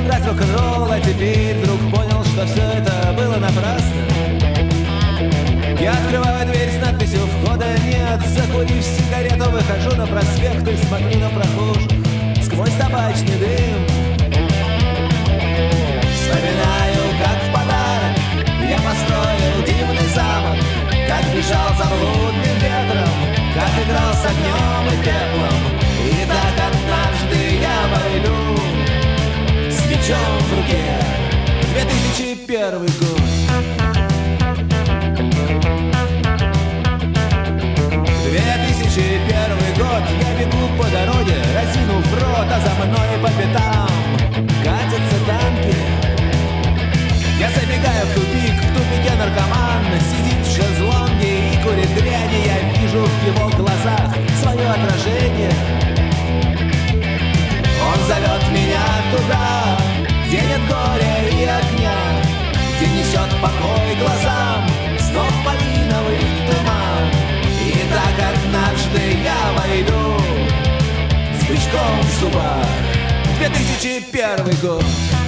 играть в рок-н-ролл, а теперь вдруг понял, что все это было напрасно. Я открываю дверь с надписью «Входа нет». Закурив сигарету, выхожу на проспект и смотрю на прохожих сквозь табачный дым. Вспоминаю, как в подарок я построил дивный замок, как бежал за блудным ветром, как играл с огнем и пеплом. И так однажды я войду с мечом в руке. 2001 год. 2001 год. Я бегу по дороге, разинув рот, а за мной по пятам катятся танки. Я забегаю в тупике наркоман сидит в шезлонге и курит дрянь. Я вижу в его глазах свое отражение. Он зовет меня туда, где нет горя и огня, где несет покой глазам снов малиновый туман. И так однажды я войду с бычком в зубах. 2001 год.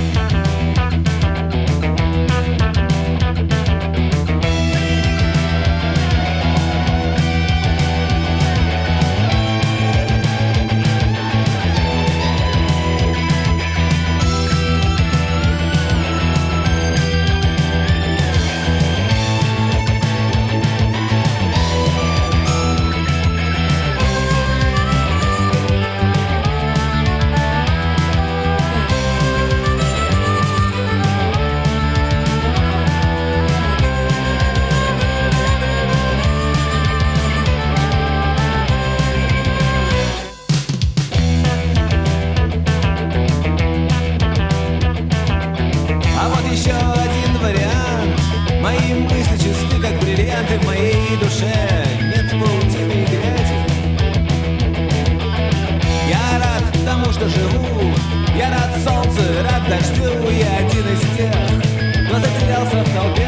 Еще один вариант. Мои мысли чисты, как бриллианты. В моей душе нет паутины и грязи. Я рад тому, что живу. Я рад солнцу, рад дождю. Я один из тех, кто затерялся в толпе.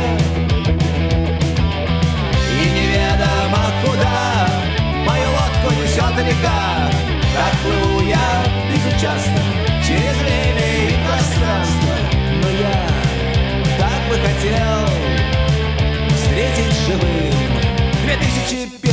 И неведомо куда мою лодку несет река. Так плыву я безучастно через время и пространство. Но я так бы хотел встретить живым 2005